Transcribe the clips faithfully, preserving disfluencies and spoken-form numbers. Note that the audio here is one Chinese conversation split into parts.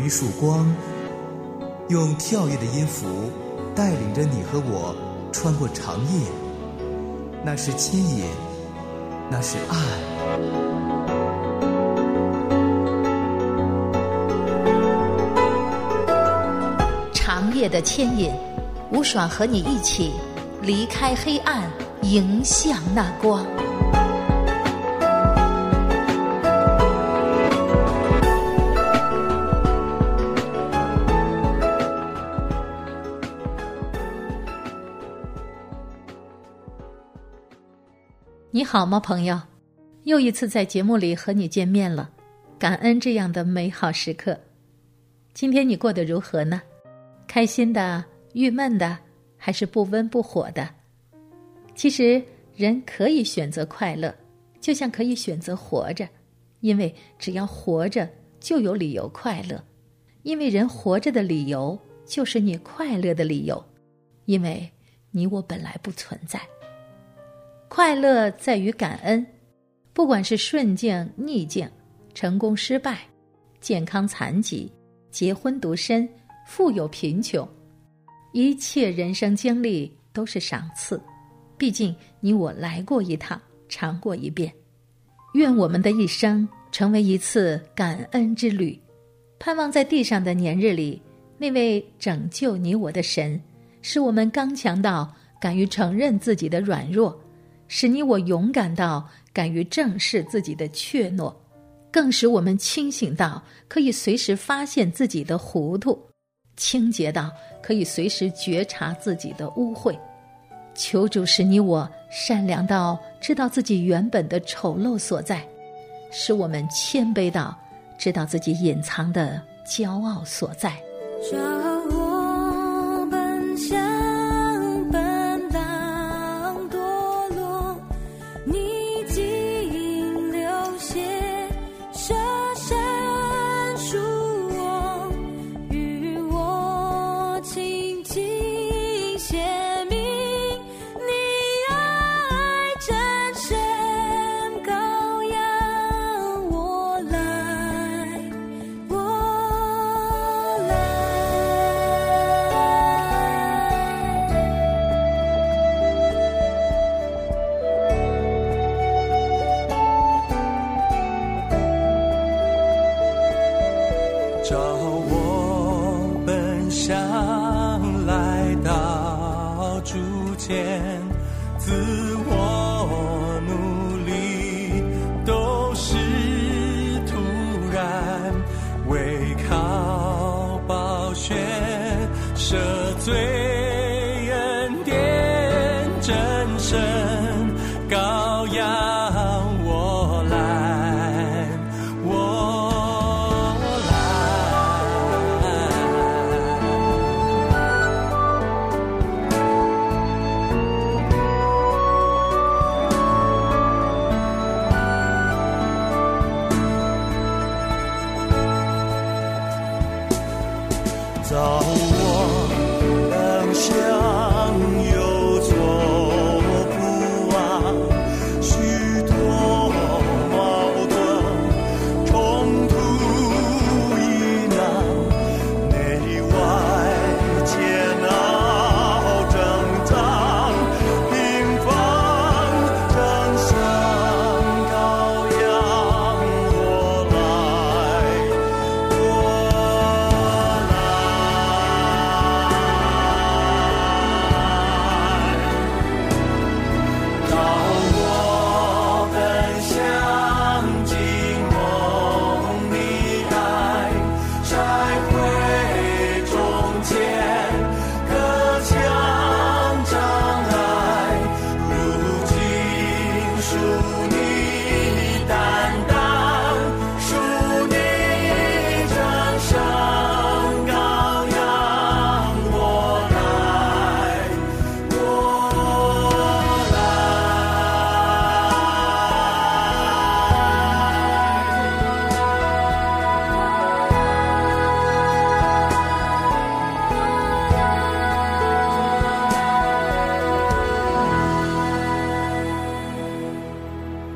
一束光，用跳跃的音符带领着你和我穿过长夜。那是牵引，那是爱。 长夜的牵引，吴爽和你一起离开黑暗，迎向那光。你好吗，朋友？又一次在节目里和你见面了，感恩这样的美好时刻。今天你过得如何呢？开心的、郁闷的，还是不温不火的？其实人可以选择快乐，就像可以选择活着，因为只要活着就有理由快乐，因为人活着的理由就是你快乐的理由，因为你我本来不存在。快乐在于感恩，不管是顺境逆境，成功失败，健康残疾，结婚独身，富有贫穷，一切人生经历都是赏赐，毕竟你我来过一趟，尝过一遍。愿我们的一生成为一次感恩之旅，盼望在地上的年日里，那位拯救你我的神，使我们刚强到敢于承认自己的软弱，使你我勇敢到敢于正视自己的怯懦，更使我们清醒到可以随时发现自己的糊涂，清洁到可以随时觉察自己的污秽。求主使你我善良到知道自己原本的丑陋所在，使我们谦卑到知道自己隐藏的骄傲所在。 叫我奔向本当堕落，你竟流血舍身赎我，与我亲近显明你爱战胜羔羊，我来我来。 召我奔向来到主前，自我努力都是突然，唯靠宝血赦罪恩典真神羔羊，我来我造我奔向有错不忘，许多矛盾冲突一囊，内外煎熬挣扎，平凡真神羔羊，我来我让我奔向寂寞的爱，拆毁中间隔墙障碍，如今属你担当，属你真神羔羊，我来我来。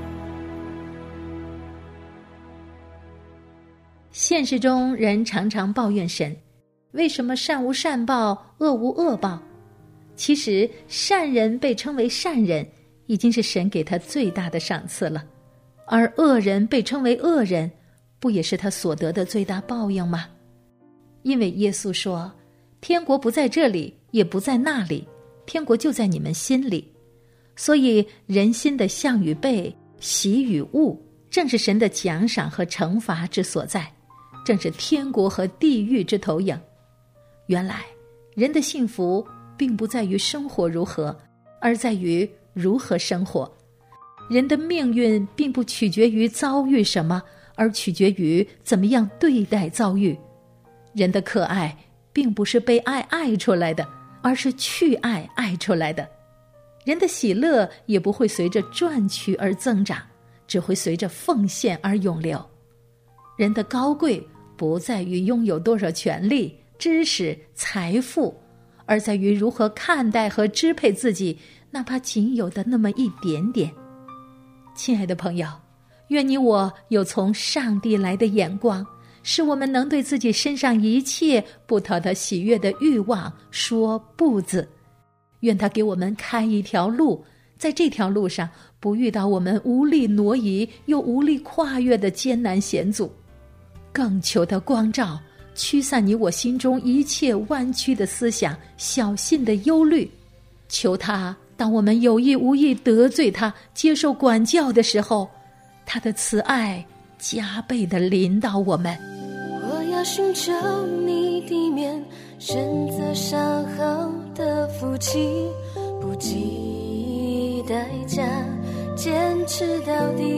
现实中人常常抱怨神，为什么善无善报，恶无恶报？其实善人被称为善人，已经是神给他最大的赏赐了，而恶人被称为恶人，不也是他所得的最大报应吗？因为耶稣说，天国不在这里，也不在那里，天国就在你们心里。所以人心的向与背，喜与恶，正是神的奖赏和惩罚之所在，正是天国和地狱之投影。原来人的幸福并不在于生活如何，而在于如何生活。人的命运并不取决于遭遇什么，而取决于怎么样对待遭遇。人的可爱并不是被爱爱出来的，而是去爱爱出来的。人的喜乐也不会随着赚取而增长，只会随着奉献而永留。人的高贵不在于拥有多少权利、知识、财富，而在于如何看待和支配自己哪怕仅有的那么一点点。亲爱的朋友，愿你我有从上帝来的眼光，使我们能对自己身上一切不讨他喜悦的欲望说不字。愿他给我们开一条路，在这条路上不遇到我们无力挪移又无力跨越的艰难险阻，更求他光照驱散你我心中一切弯曲的思想、小心的忧虑。求他当我们有意无意得罪他、接受管教的时候，他的慈爱加倍地临到我们。 我要寻求你的面，选择上好的福气，不计代价，坚持到底。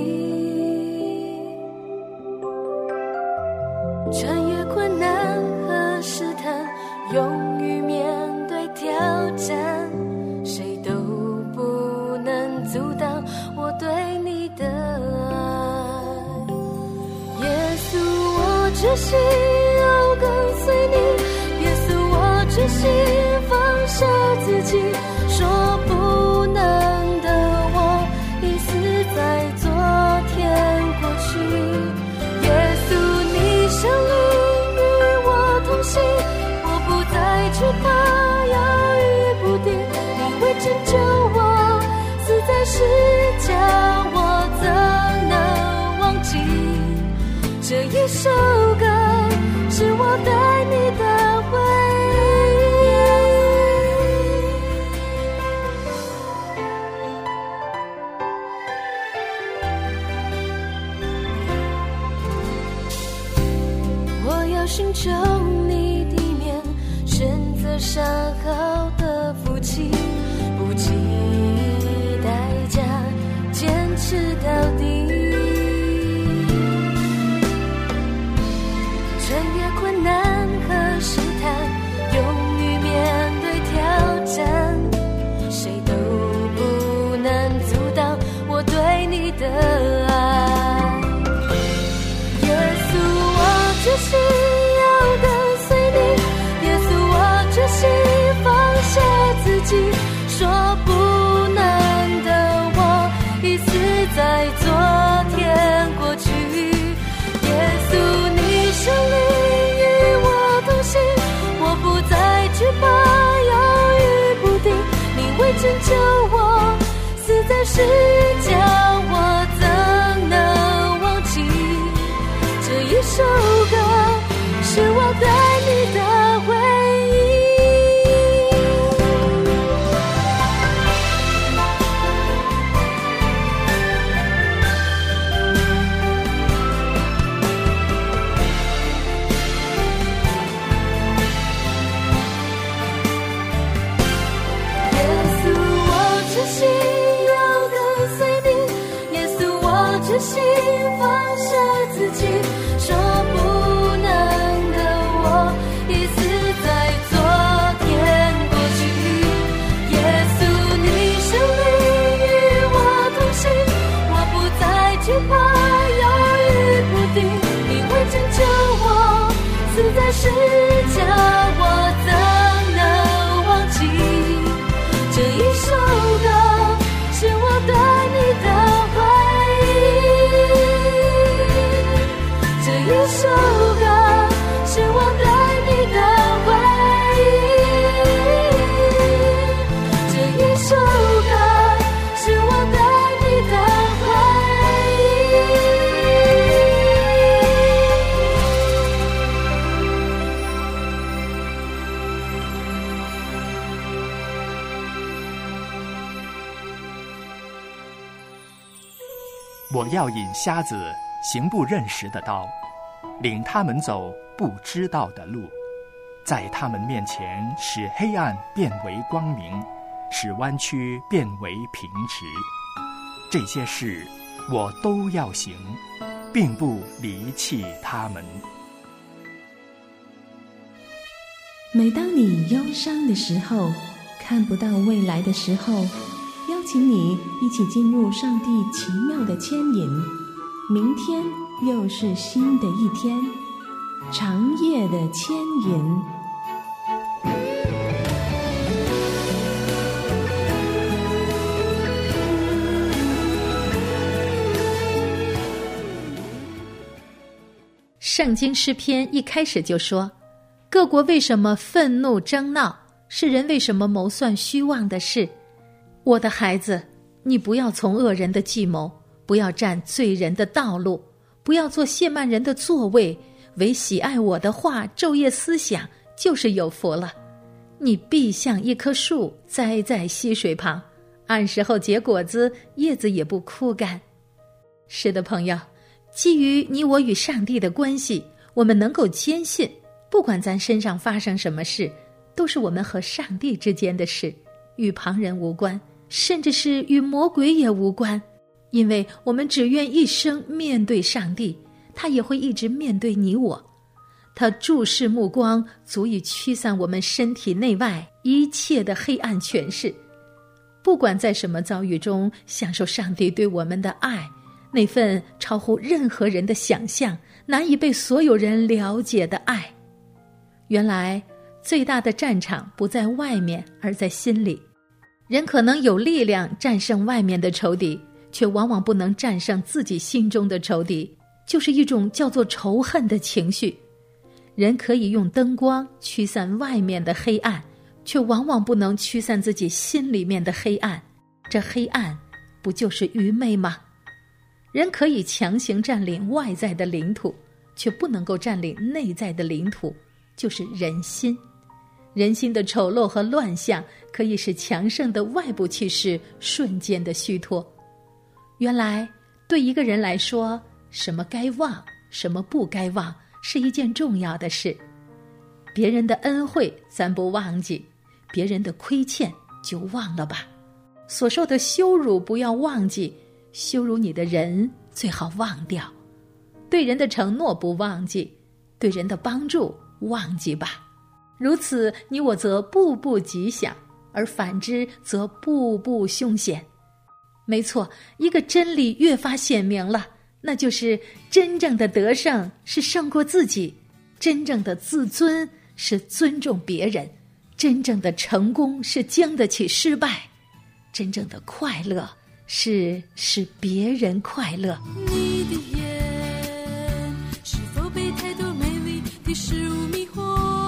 穿越困难和试探，勇于面对挑战，谁都不能阻挡我对你的爱。耶稣，我决心要跟随你，耶稣，我决心放下自己，说不能的我已死在昨天过去。耶稣，你生命与我同行，我不再惧怕摇与不定，你会拯救我，死在世家，我怎能忘记这一首歌是我对你的回忆。我要寻求你的面，选择上好的福气，不计代价，坚持到底。穿越困难和试探，勇于面对挑战，谁都不能阻挡我对你的爱。耶稣，我决心要跟随你，耶稣，我决心放下自己，说不能的我已死在昨天过去。耶稣，你生命与我同行，我不再惧怕摇与不定，你会拯救我，死在世家，我怎能忘记这一首歌是我对你的回忆。耶稣，我决心要跟随你，耶稣，我决心放下自己，说不能的我已死在昨天过去。耶稣，你生命与我同行，我不再惧怕摇与不定，你会拯救我，死在世家，我怎能忘记这一首歌是我对你的回忆。这一首我要引瞎子行不认识的道，领他们走不知道的路，在他们面前使黑暗变为光明，使弯曲变为平直。这些事我都要行，并不离弃他们。 每当你忧伤的时候，看不到未来的时候，邀请你一起进入上帝奇妙的牵引。明天又是新的一天，长夜的牵引。 圣经诗篇一开始就说，各国为什么愤怒争闹？世人为什么谋算虚妄的事？我的孩子，你不要从恶人的计谋，不要占罪人的道路，不要做亵慢人的座位，唯喜爱我的话，昼夜思想，就是有福了。你必像一棵树栽在溪水旁，按时候结果子，叶子也不枯干。是的，朋友，基于你我与上帝的关系，我们能够坚信，不管咱身上发生什么事，都是我们和上帝之间的事，与旁人无关，甚至是与魔鬼也无关。因为我们只愿一生面对上帝，他也会一直面对你我。他注视目光足以驱散我们身体内外一切的黑暗权势。不管在什么遭遇中享受上帝对我们的爱，那份超乎任何人的想象，难以被所有人了解的爱。原来最大的战场不在外面，而在心里。人可能有力量战胜外面的仇敌，却往往不能战胜自己心中的仇敌，就是一种叫做仇恨的情绪。人可以用灯光驱散外面的黑暗，却往往不能驱散自己心里面的黑暗。这黑暗不就是愚昧吗？人可以强行占领外在的领土，却不能够占领内在的领土，就是人心。人心的丑陋和乱象可以使强盛的外部气势瞬间的虚脱。原来对一个人来说，什么该忘，什么不该忘，是一件重要的事。别人的恩惠咱不忘记，别人的亏欠就忘了吧。所受的羞辱不要忘记，羞辱你的人最好忘掉。对人的承诺不忘记，对人的帮助忘记吧。如此，你我则步步吉祥，而反之则步步凶险。没错，一个真理越发显明了，那就是真正的得胜是胜过自己，真正的自尊是尊重别人，真正的成功是经得起失败，真正的快乐是使别人快乐。 你的眼是否被太多美丽的事物迷惑？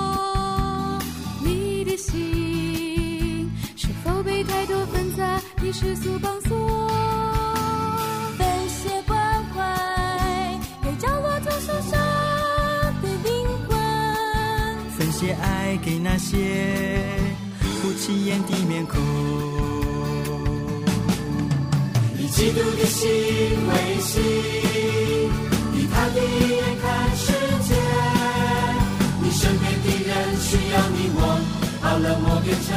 你的心是否被太多纷杂的世俗绑锁？分些关怀给角落中受伤的灵魂， 分些爱给那些不起眼的面孔。以基督的心为心，以他的眼看世界。你身边的人需要你我，把冷漠变成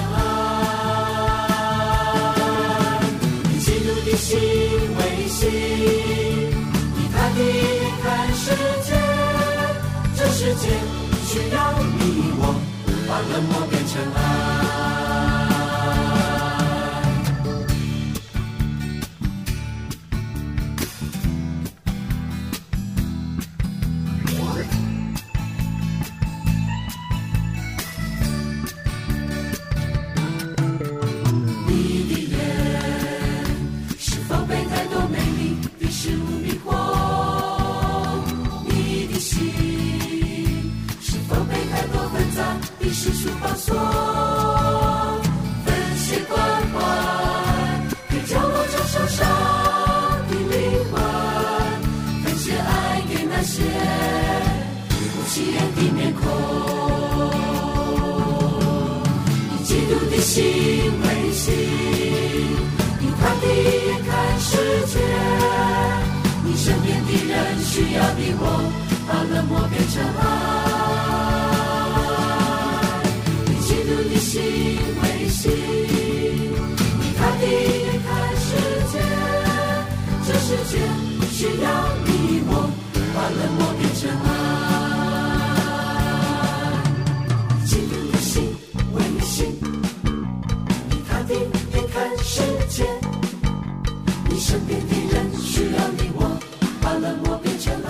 爱。以基督的心为心，以他的眼看世界。这世界需要你我，把冷漠变成爱。世俗绑锁。 需要你我把冷漠变成爱，以基督的心为心，以他的眼看世界，这世界需要你我把冷漠变成爱，以基督的心为心，以他的眼看世界，你身边的人需要你我把冷漠变成爱，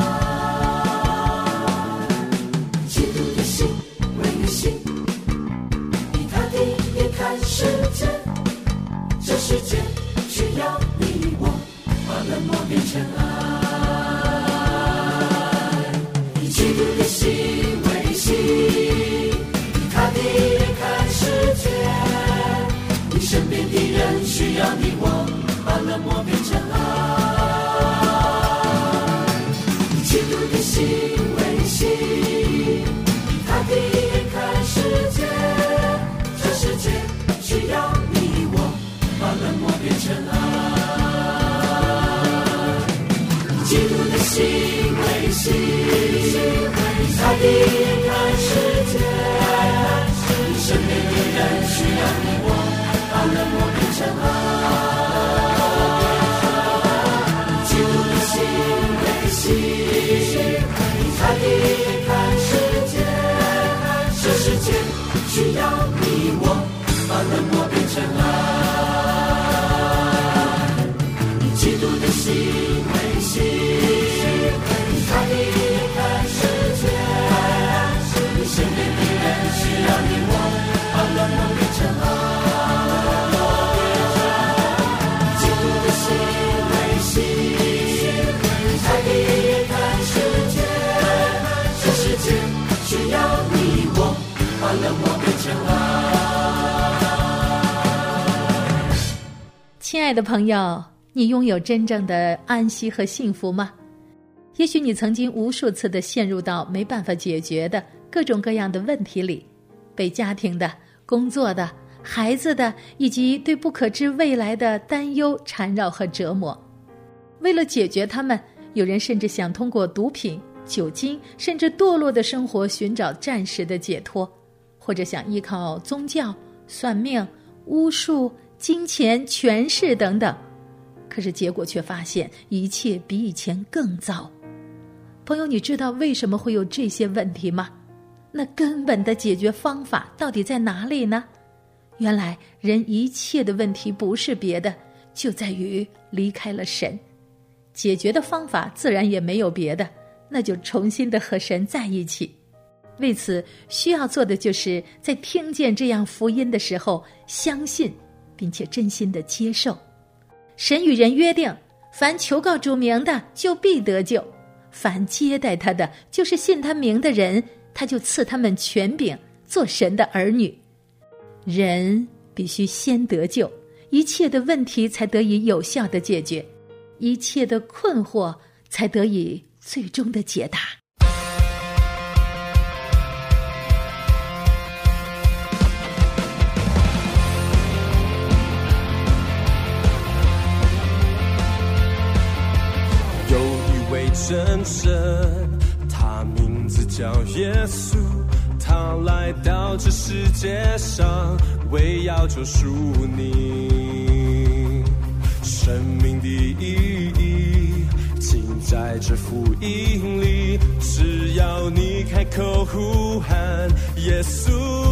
基督的心为心，以他的眼看世界，这世界需要你我把冷漠变成爱，以基督的心为心，以他的眼看世界，你身边的人需要你我把冷漠变成爱，基督的心为心，以他的眼看世界，这世界需要你我把冷漠变成爱，基督的心为心，以他的眼看世界，你身边的人需要你我把冷漠变成爱，基督的心为心，以他的眼看世界，这世界需要你我把冷漠变成爱，以基督的心为心，以他的眼看世界，你身边的人需要你我把冷漠变成爱，基督的心为心，以他的眼看世界，这世界需要你我把冷漠变成爱。 亲爱的朋友，你拥有真正的安息和幸福吗？也许你曾经无数次地陷入到没办法解决的各种各样的问题里，被家庭的、工作的、孩子的以及对不可知未来的担忧缠绕和折磨。为了解决它们，有人甚至想通过毒品、酒精甚至堕落的生活寻找暂时的解脱，或者想依靠宗教、算命、巫术、金钱、权势等等。可是结果却发现一切比以前更糟。朋友，你知道为什么会有这些问题吗？那根本的解决方法到底在哪里呢？原来人一切的问题不是别的，就在于离开了神。解决的方法自然也没有别的，那就重新的和神在一起。为此需要做的就是在听见这样福音的时候，相信并且真心的接受。神与人约定，凡求告主名的就必得救，凡接待他的就是信他名的人，他就赐他们权柄做神的儿女。人必须先得救，一切的问题才得以有效的解决，一切的困惑才得以最终的解答。 有一位真神，他名字叫耶稣，他来到这世界上，为要救赎你。生命的意义尽在这福音里，只要你开口呼喊耶稣。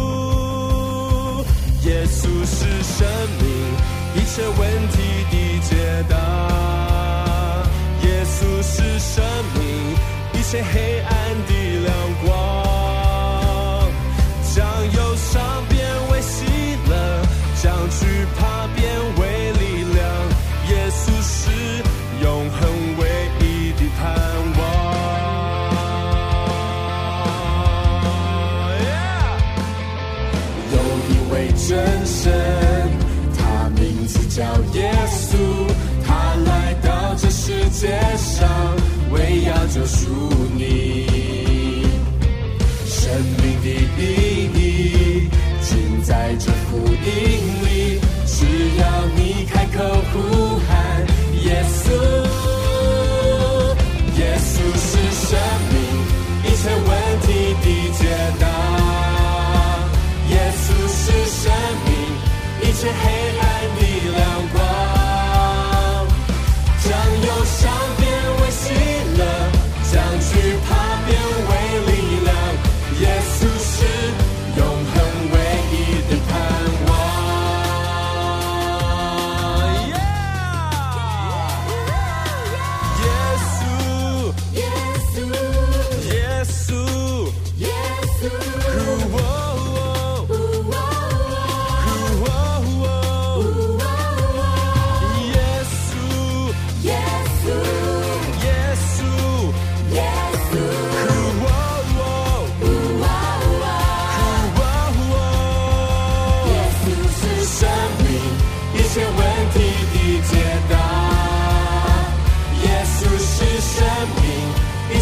耶稣是生命一切问题的解答，耶稣是生命一切黑暗的亮光，将忧伤变为喜乐，将惧怕变为力量，耶稣是永恒唯一的盼望。 yeah! 有一位真神，他名字叫耶稣，他来到这世界上，为要救赎你。生命的意义尽在这福音里，只要你开口呼喊耶稣，耶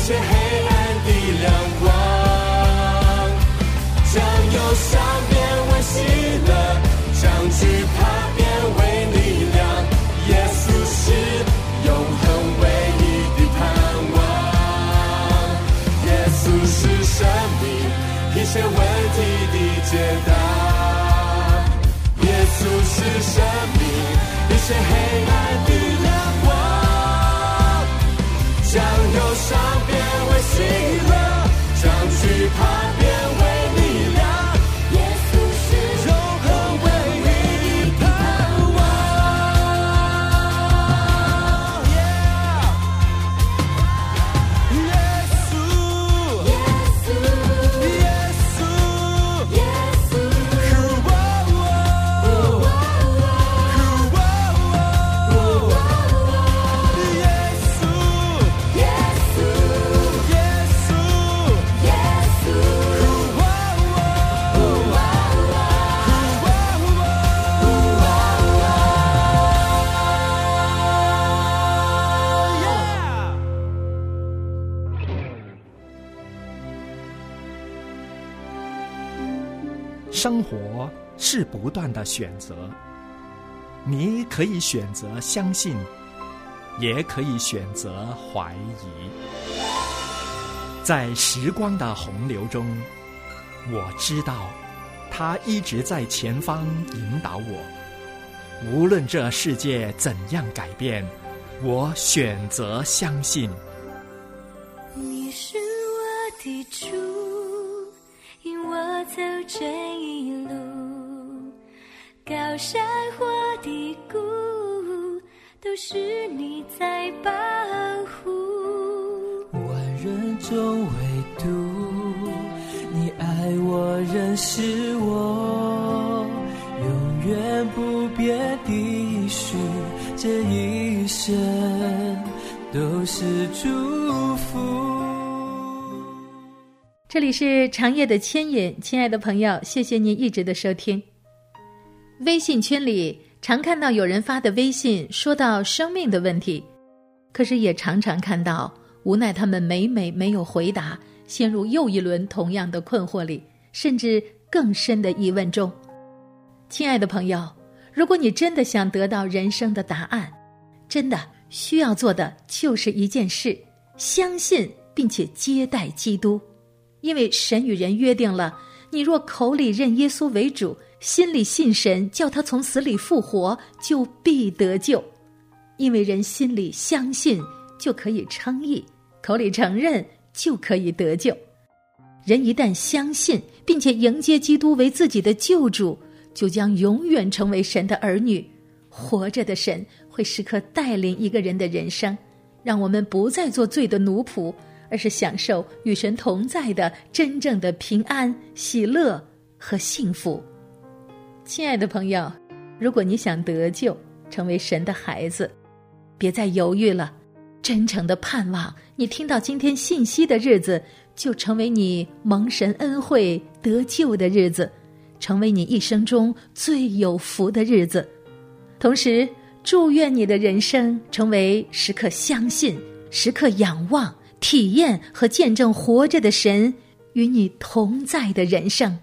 些黑暗的亮光，将忧伤变为喜乐，将惧怕变为力量。耶稣是永恒唯一的盼望，耶稣是生命一切问题的解答，耶稣是生命一切黑暗的亮光，将忧伤变为喜乐，将惧怕变为力量。耶稣是永恒唯一的盼望。耶稣，耶稣，耶稣，耶稣，哦哦哦哦哦哦，耶稣，耶稣，耶稣，耶稣，哦哦哦生活是不断的选择，你可以选择相信，也可以选择怀疑。在时光的洪流中，我知道他一直在前方引导我。无论这世界怎样改变，我选择相信。 你是我的主，引我走这一路，高山或低谷，都是你在保护。 万人中唯独你爱我，认识我，永远不变的许，这一生都是祝福。 这里是长夜的牵引，亲爱的朋友，谢谢您一直的收听。微信圈里常看到有人发的微信说到生命的问题，可是也常常看到无奈他们每每没有回答，陷入又一轮同样的困惑里，甚至更深的疑问中。亲爱的朋友，如果你真的想得到人生的答案，真的需要做的就是一件事，相信并且接待基督。因为神与人约定了，你若口里认耶稣为主，心里信神，叫他从死里复活，就必得救。因为人心里相信就可以称义，口里承认就可以得救。人一旦相信并且迎接基督为自己的救主，就将永远成为神的儿女。活着的神会时刻带领一个人的人生，让我们不再做罪的奴仆，而是享受与神同在的真正的平安、喜乐和幸福。亲爱的朋友，如果你想得救，成为神的孩子，别再犹豫了，真诚的盼望你听到今天信息的日子，就成为你蒙神恩惠得救的日子，成为你一生中最有福的日子。同时祝愿你的人生成为时刻相信、时刻仰望、体验和见证活着的神与你同在的人生。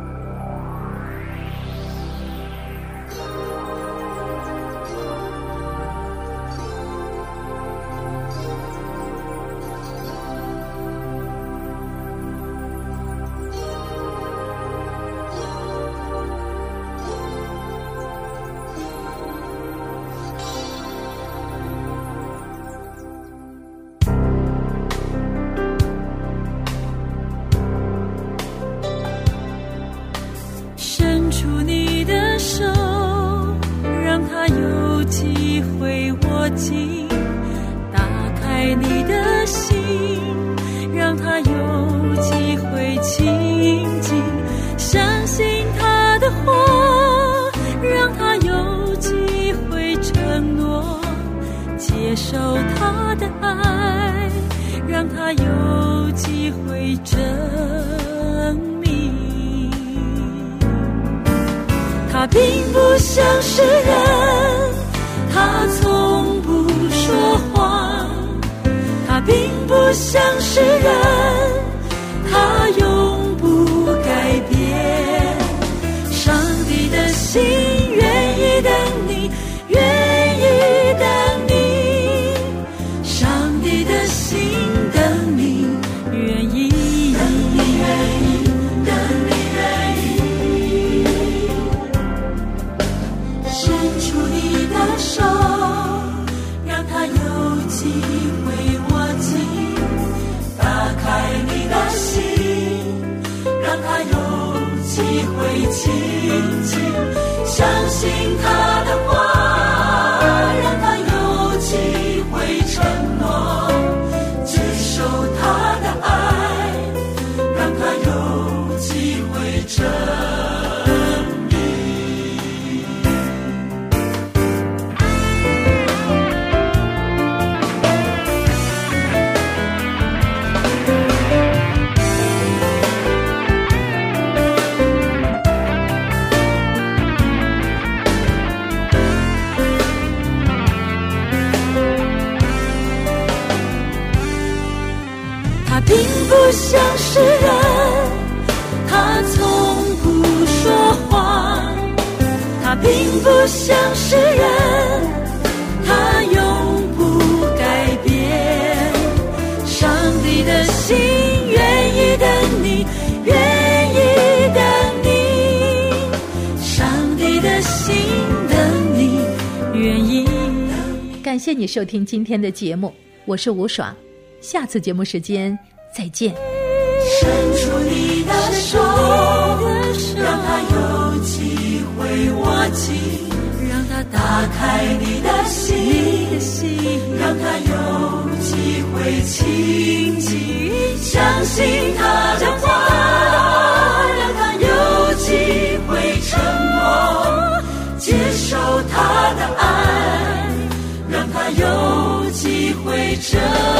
打开你的心，让他有机会亲近，相信他的话，让他有机会承诺，接受他的爱，让他有机会证明。他并不像是人，他从不说谎，他并不像是是人，他永不改变。上帝的心愿意等你，愿意等你，上帝的心等你，愿意等你，愿意等你，愿意伸出你的手，让他有机会握紧，打开你的心，让他有机会亲近，相信他的话，让他有机会承诺，接受他的爱，让他有机会证明。他并不像是人，他从不说谎，他并不像是人，他永不改变。上帝的心愿意等你，愿意等你，上帝的心等你，愿意等你。 感谢你收听今天的节目，我是吴爽，下次节目时间再见。 伸出你的手，让他有机会握紧，让他打开你的心，让他有机会亲近，相信他的话，让他有机会承诺，接受他的爱，让他有机会证